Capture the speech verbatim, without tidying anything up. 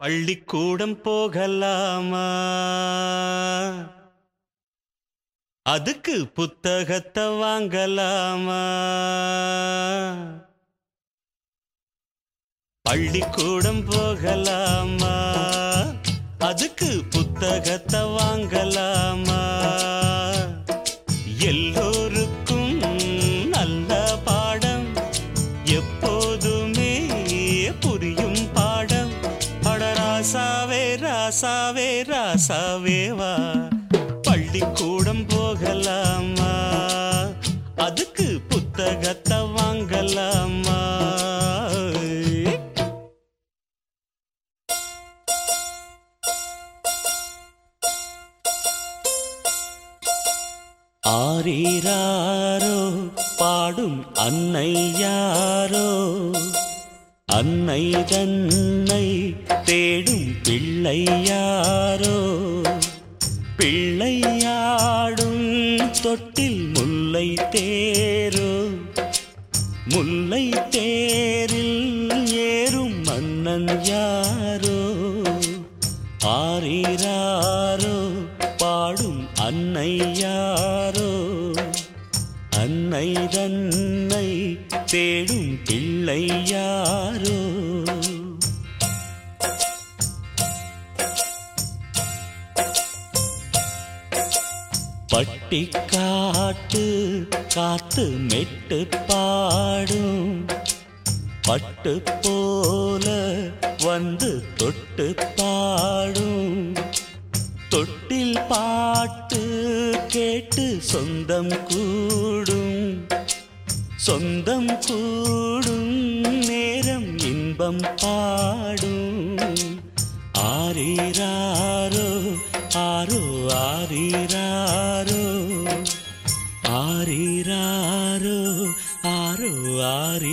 பள்ளிக்கூடம் போகலாமா? அதுக்கு புத்தகத்தை வாங்கலாமா? பள்ளிக்கூடம் போகலாமா? அதுக்கு புத்தகத்தை வாங்கலாமா? எல்லோருக்கும் நல்ல பாடம், எப்போதுமே புரியும் பாடம். அட ராசாவே ராசாவே ராசாவே வா, பள்ளிக்கூடம் போகலாமா? அதுக்கு புத்தகத்தை வாங்கலாமா? ஆரீராரோ பாடும் அன்னை யாரோ, அன்னை தன்னை தேடும் பிள்ளை யாரோ. பிள்ளையாடும் தொட்டில் முல்லை தேரோ, முல்லை தேரில் ஏறும் மன்னன் யாரோ. ஆரீராரோ பாடும் அன்னை யாரோ, அன்னை தன்னை தேடும் பிள்ளை யாரோ. பட்டிக்காட்டு காத்து மெட்டு பாடும், பட்டு போல வந்து தொட்டு பாடும். தொட்டில் பாட்டு கேட்டு சொந்தம் கூடும், சொந்தம் கூடும் நேரம் இன்பம் பாடும். ஆரீராரோ ஆரோ ஆரீராரோ, ஆரீராரோ ஆரோ ஆரீ